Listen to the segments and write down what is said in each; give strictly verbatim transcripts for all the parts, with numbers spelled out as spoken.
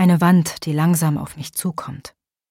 Eine Wand, die langsam auf mich zukommt.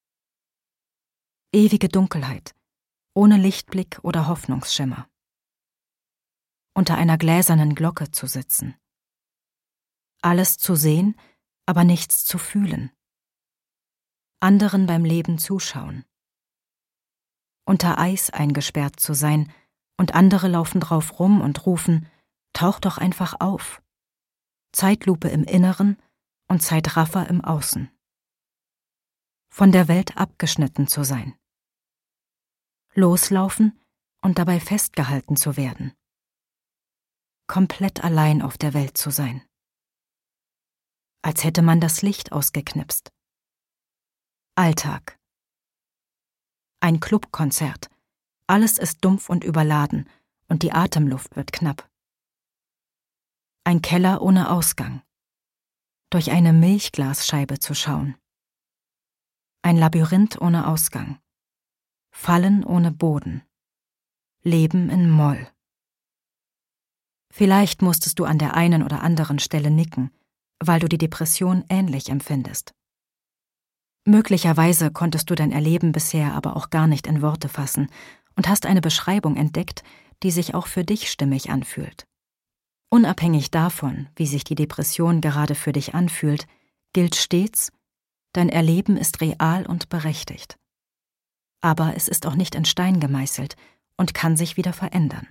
Ewige Dunkelheit, ohne Lichtblick oder Hoffnungsschimmer. Unter einer gläsernen Glocke zu sitzen. Alles zu sehen, aber nichts zu fühlen. Anderen beim Leben zuschauen. Unter Eis eingesperrt zu sein und andere laufen drauf rum und rufen, tauch doch einfach auf. Zeitlupe im Inneren und Zeitraffer im Außen. Von der Welt abgeschnitten zu sein. Loslaufen und dabei festgehalten zu werden. Komplett allein auf der Welt zu sein. Als hätte man das Licht ausgeknipst. Alltag. Ein Clubkonzert. Alles ist dumpf und überladen und die Atemluft wird knapp. Ein Keller ohne Ausgang. Durch eine Milchglasscheibe zu schauen. Ein Labyrinth ohne Ausgang. Fallen ohne Boden. Leben in Moll. Vielleicht musstest du an der einen oder anderen Stelle nicken, weil du die Depression ähnlich empfindest. Möglicherweise konntest du dein Erleben bisher aber auch gar nicht in Worte fassen und hast eine Beschreibung entdeckt, die sich auch für dich stimmig anfühlt. Unabhängig davon, wie sich die Depression gerade für dich anfühlt, gilt stets, dein Erleben ist real und berechtigt. Aber es ist auch nicht in Stein gemeißelt und kann sich wieder verändern.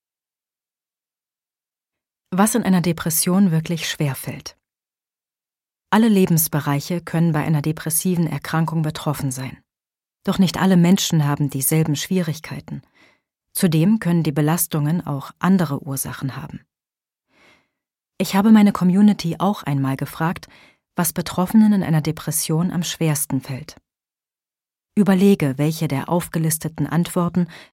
Was in einer Depression wirklich schwerfällt. Alle Lebensbereiche können bei einer depressiven Erkrankung betroffen sein. Doch nicht alle Menschen haben dieselben Schwierigkeiten. Zudem können die Belastungen auch andere Ursachen haben. Ich habe meine Community auch einmal gefragt, was Betroffenen in einer Depression am schwersten fällt. Überlege, welche der aufgelisteten Antworten